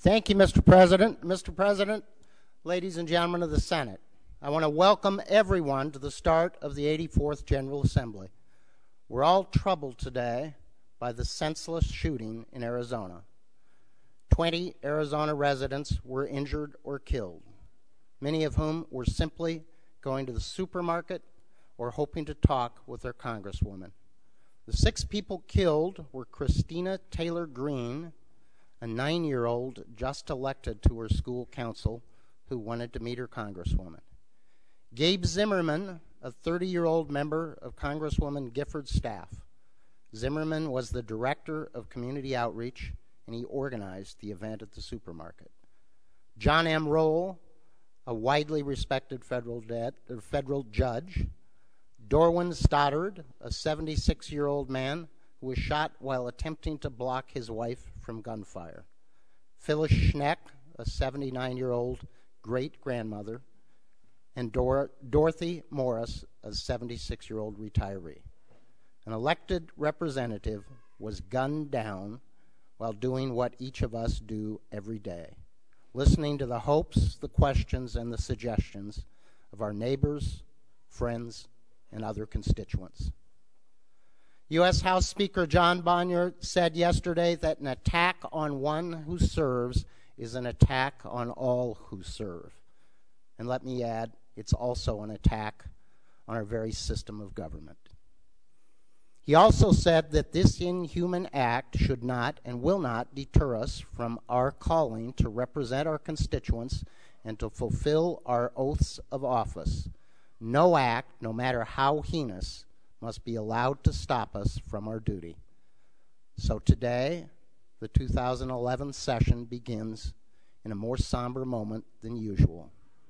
Thank you, Mr. President. Mr. President, ladies and gentlemen of the Senate, I want to welcome everyone to the start of the 84th General Assembly. We're all troubled today by the senseless shooting in Arizona. 20 Arizona residents were injured or killed, many of whom were simply going to the supermarket or hoping to talk with their congresswoman. The 6 people killed were Christina Taylor Greene, a 9-year-old just elected to her school council who wanted to meet her congresswoman. Gabe Zimmerman, a 30-year-old member of Congresswoman Gifford's staff. Zimmerman was the director of community outreach, and he organized the event at the supermarket. John M. Roll, a widely respected federal judge. Dorwin Stoddard, a 76-year-old man who was shot while attempting to block his wife from gunfire. Phyllis Schneck, a 79-year-old great-grandmother, and Dorothy Morris, a 76-year-old retiree. An elected representative was gunned down while doing what each of us do every day, listening to the hopes, the questions, and the suggestions of our neighbors, friends, and other constituents. U.S. House Speaker John Boehner said yesterday that an attack on one who serves is an attack on all who serve. And let me add, it's also an attack on our very system of government. He also said that this inhuman act should not and will not deter us from our calling to represent our constituents and to fulfill our oaths of office. No act, no matter how heinous, must be allowed to stop us from our duty. So today, the 2011 session begins in a more somber moment than usual,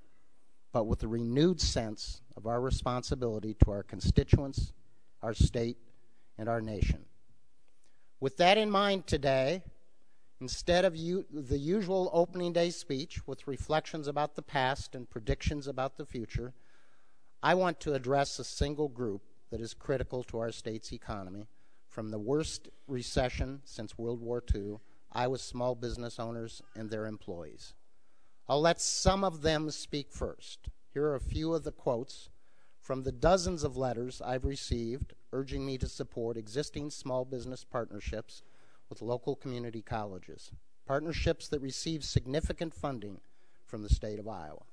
but with a renewed sense of our responsibility to our constituents, our state, and our nation. With that in mind today, instead of the usual opening day speech with reflections about the past and predictions about the future, I want to address a single group that is critical to our state's economy. From the worst recession since World War II, Iowa's small business owners and their employees. I'll let some of them speak first. Here are a few of the quotes from the dozens of letters I've received urging me to support existing small business partnerships with local community colleges, partnerships that receive significant funding from the state of Iowa.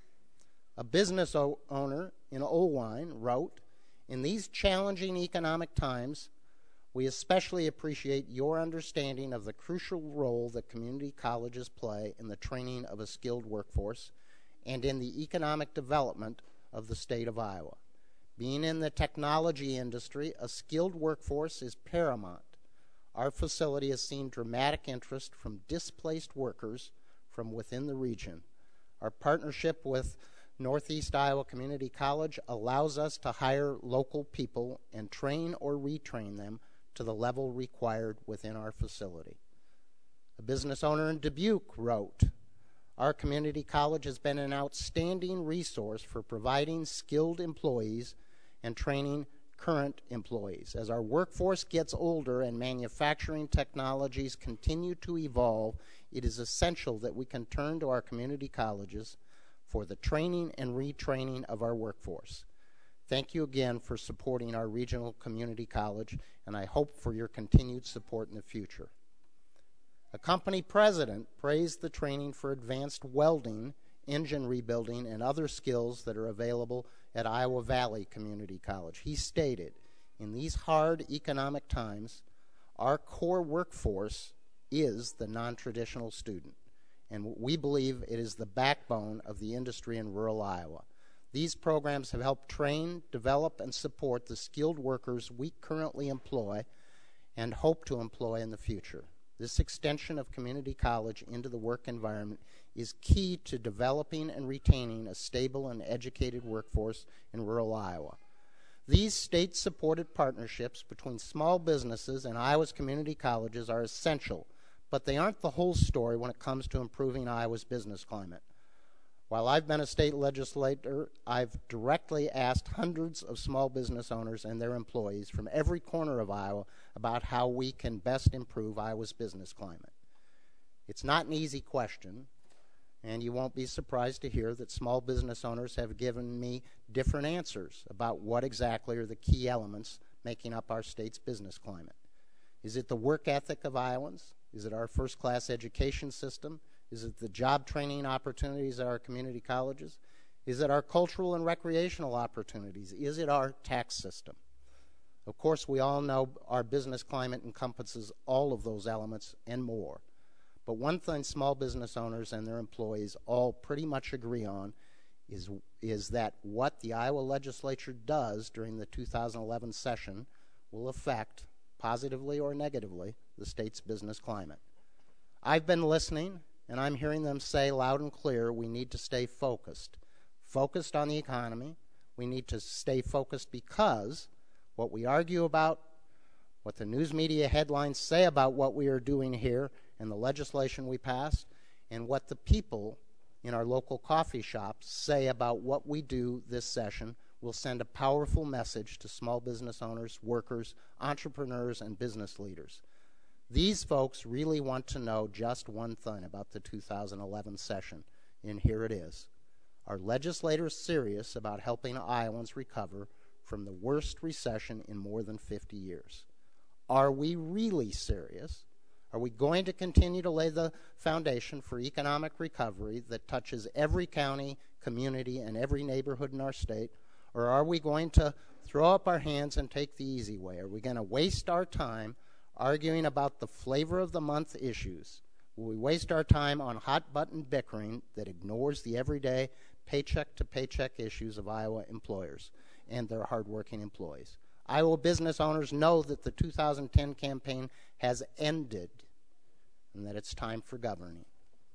A business owner in Oelwein wrote, "In these challenging economic times, we especially appreciate your understanding of the crucial role that community colleges play in the training of a skilled workforce and in the economic development of the state of Iowa. Being in the technology industry, a skilled workforce is paramount. Our facility has seen dramatic interest from displaced workers from within the region. Our partnership with Northeast Iowa Community College allows us to hire local people and train or retrain them to the level required within our facility." A business owner in Dubuque wrote, "Our community college has been an outstanding resource for providing skilled employees and training current employees. As our workforce gets older and manufacturing technologies continue to evolve, it is essential that we can turn to our community colleges for the training and retraining of our workforce. Thank you again for supporting our regional community college, and I hope for your continued support in the future." A company president praised the training for advanced welding, engine rebuilding, and other skills that are available at Iowa Valley Community College. He stated, "In these hard economic times, our core workforce is the non-traditional student, and we believe it is the backbone of the industry in rural Iowa. These programs have helped train, develop, and support the skilled workers we currently employ and hope to employ in the future. This extension of community college into the work environment is key to developing and retaining a stable and educated workforce in rural Iowa. These state-supported partnerships between small businesses and Iowa's community colleges are essential, but they aren't the whole story when it comes to improving Iowa's business climate. While I've been a state legislator, I've directly asked hundreds of small business owners and their employees from every corner of Iowa about how we can best improve Iowa's business climate. It's not an easy question, and you won't be surprised to hear that small business owners have given me different answers about what exactly are the key elements making up our state's business climate. Is it the work ethic of Iowans? Is it our first-class education system? Is it the job training opportunities at our community colleges? Is it our cultural and recreational opportunities? Is it our tax system? Of course, we all know our business climate encompasses all of those elements and more. But one thing small business owners and their employees all pretty much agree on is that what the Iowa legislature does during the 2011 session will affect, positively or negatively, the state's business climate. I've been listening, and I'm hearing them say loud and clear we need to stay focused. Focused on the economy. We need to stay focused because what we argue about, what the news media headlines say about what we are doing here and the legislation we passed, and what the people in our local coffee shops say about what we do this session will send a powerful message to small business owners, workers, entrepreneurs, and business leaders. These folks really want to know just one thing about the 2011 session, and here it is. Are legislators serious about helping Iowans recover from the worst recession in more than 50 years? Are we really serious? Are we going to continue to lay the foundation for economic recovery that touches every county, community, and every neighborhood in our state? Or are we going to throw up our hands and take the easy way? Are we going to waste our time arguing about the flavor of the month issues? Will we waste our time on hot-button bickering that ignores the everyday paycheck-to-paycheck issues of Iowa employers and their hardworking employees? Iowa business owners know that the 2010 campaign has ended and that it's time for governing.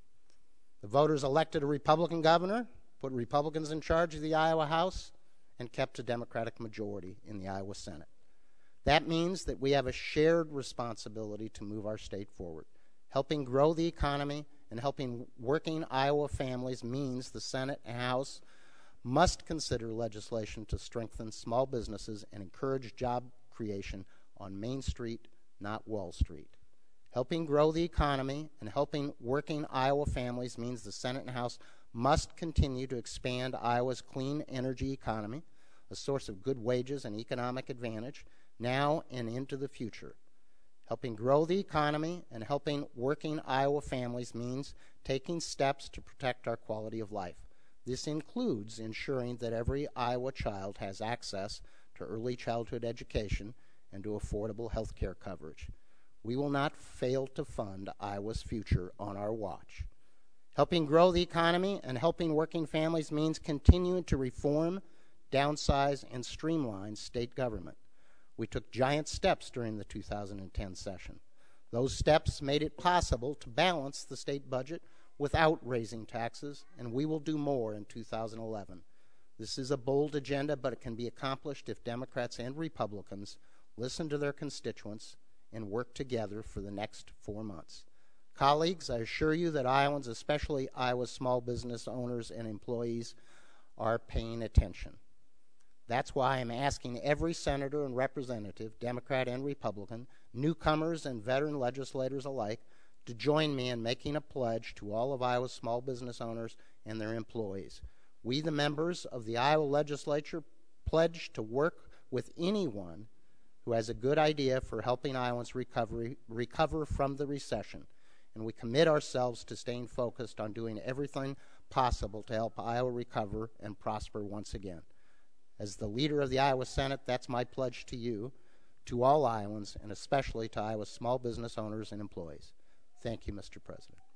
The voters elected a Republican governor, put Republicans in charge of the Iowa House, and kept a Democratic majority in the Iowa Senate. That means that we have a shared responsibility to move our state forward. Helping grow the economy and helping working Iowa families means the Senate and House must consider legislation to strengthen small businesses and encourage job creation on Main Street, not Wall Street. Helping grow the economy and helping working Iowa families means the Senate and House must continue to expand Iowa's clean energy economy, a source of good wages and economic advantage, now and into the future. Helping grow the economy and helping working Iowa families means taking steps to protect our quality of life. This includes ensuring that every Iowa child has access to early childhood education and to affordable health care coverage. We will not fail to fund Iowa's future on our watch. Helping grow the economy and helping working families means continuing to reform, downsize, and streamline state government. We took giant steps during the 2010 session. Those steps made it possible to balance the state budget without raising taxes, and we will do more in 2011. This is a bold agenda, but it can be accomplished if Democrats and Republicans listen to their constituents and work together for the next 4 months. Colleagues, I assure you that Iowans, especially Iowa's small business owners and employees, are paying attention. That's why I'm asking every senator and representative, Democrat and Republican, newcomers and veteran legislators alike, to join me in making a pledge to all of Iowa's small business owners and their employees. We, the members of the Iowa legislature, pledge to work with anyone who has a good idea for helping Iowans recover from the recession. And we commit ourselves to staying focused on doing everything possible to help Iowa recover and prosper once again. As the leader of the Iowa Senate, that's my pledge to you, to all Iowans, and especially to Iowa's small business owners and employees. Thank you, Mr. President.